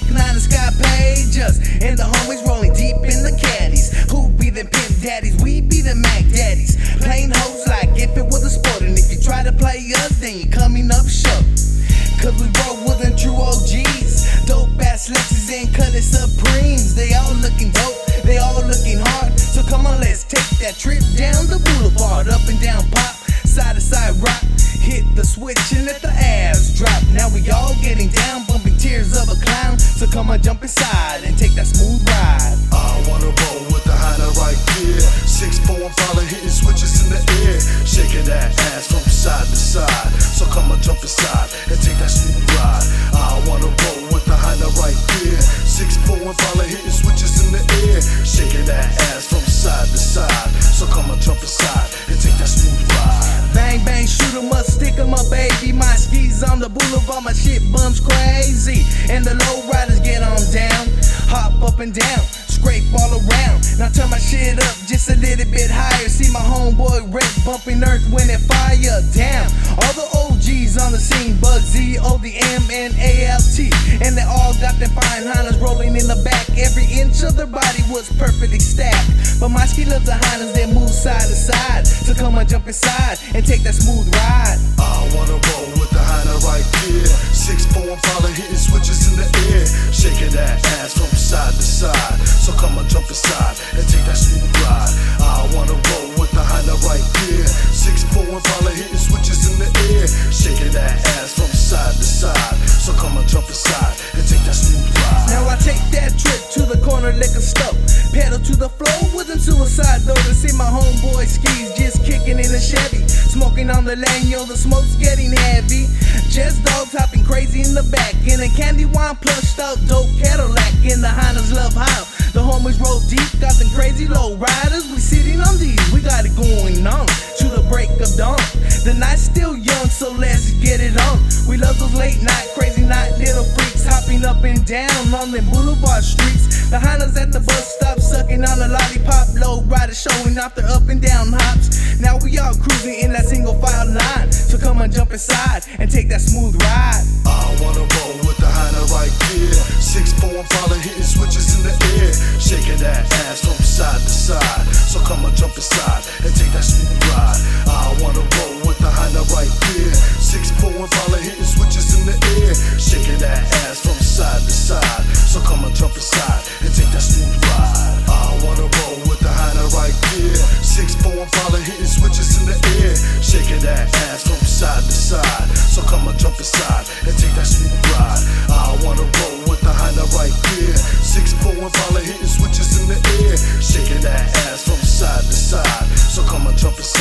Nine Sky Pages, and the homies rolling deep in the caddies. Who be the pimp daddies? We be the Mac daddies. Plain hoes like if it was a sport, and if you try to play us, then you coming up short. Cause we roll with them true OGs, dope ass Lexus and Cutlass Supremes. They all looking dope, they all looking hard. So come on, let's take that trip down the boulevard. Up and down pop, side to side rock. Hit the switch and let the ass drop. Now we all getting down, bumping tears of a clown. So come on, jump inside and take that smooth ride. I wanna roll with the Honda right here. 6'4" and follow, hitting switches in the air, shaking that ass from side to side. So come on, jump inside and take that smooth ride. I wanna roll with the Honda right here. 6'4" and follow, hitting switches in the air, shaking that ass from side to side. So come on, jump inside and take that smooth ride. Bang bang, shoot 'em up, stick 'em up, baby. My skis on the boulevard, my shit bums crazy. And the low riders get on down, hop up and down, scrape all around. Now turn my shit up just a little bit higher. See my homeboy Rick bumping Earth, Wind and Fire. Damn, all the OGs on the scene, Bugsy, ODM, and ALT. And they all got their fine Hondas rolling in the back. Every inch of their body was perfectly stacked. But my ski loves the Hondas that move side to side. So come on, jump inside and take that smooth ride. I wanna roll with the Honda right here. 6'4" and follow, hitting switches in the air, shaking that ass from side to side. So come on, jump inside and take that smooth ride. I wanna roll with the Honda right here. 6'4" and follow, hitting switches in the air, shaking that ass from side to side. So come on, jump inside and take that smooth ride. Now I take that trip to the corner liquor store, pedal to the floor with them suicide though. To see my homeboy skis just kicking in a Chevy, smoking on the lane, yo, the smoke's getting heavy. Just dog topping crazy in the back, in a candy wine plushed out dope Cadillac. In the Hondas love how the homies roll deep, got them crazy low riders. We sitting on these, we got it going on to the break of dawn. The night's still young, so let's get it on. We love those late night, crazy night little freaks, hopping up and down on them boulevard streets. The Hondas at the bus stop, sucking on a lollipop. Low riders showing off their up and down hops. Now we all cruising in that single file line. So come on, jump inside and take that smooth ride. I wanna roll with the Honda right here. 6'4" and follow, hitting switches in the air, shaking that ass from side to side. So come on, jump inside and take that smooth ride. I wanna roll with the Honda right here. 6'4" and follow, hitting switches in the air, shaking that ass from side to side. So come on, jump inside and take that smooth ride. I wanna roll with the Honda right here. 6'4" and follow, hitting switches in the air, shaking that ass from side to side. So come on, jump inside and take that smooth ride. I wanna roll with the Honda right here. 6'4" and follow, hitting switches in the air, shaking that ass from side to side. So come on, jump inside.